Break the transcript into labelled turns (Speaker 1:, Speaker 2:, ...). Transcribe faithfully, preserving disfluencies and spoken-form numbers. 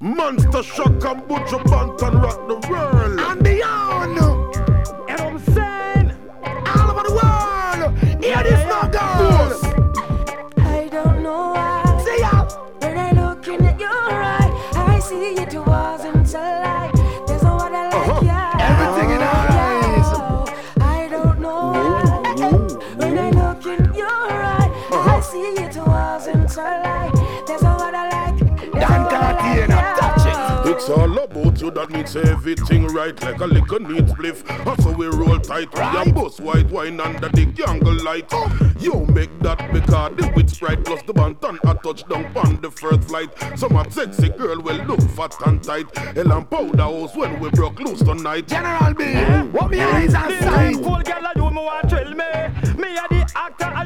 Speaker 1: Monster Shock and Butcher Banton rock the world
Speaker 2: and beyond. You know what I'm saying? All over the world. Hear this now, girls.
Speaker 3: I don't know why.
Speaker 2: See ya.
Speaker 3: When I look in at your eye, I see it wasn't a lie. There's no one I like
Speaker 2: Uh-huh.
Speaker 3: ya.
Speaker 2: Everything in our eyes.
Speaker 3: I don't know why. When I look in your eye, I see it wasn't a lie. There's no one I like. There's no
Speaker 2: Dan
Speaker 3: one I
Speaker 2: Cartier,
Speaker 3: like
Speaker 2: now
Speaker 3: ya.
Speaker 2: touch it.
Speaker 1: It's all about you that needs everything right, like a liquor needs spliff. Also we roll tight,
Speaker 2: Right.
Speaker 1: we bust white wine under the candle light. You make that because the wit sprite plus the bantan a touchdown on the first flight. Some a sexy girl will look fat and tight. Hell and powder house when we broke loose tonight.
Speaker 2: General B, what me eyes on sight.
Speaker 4: Cool girl, you me want thrill me. Me a the actor.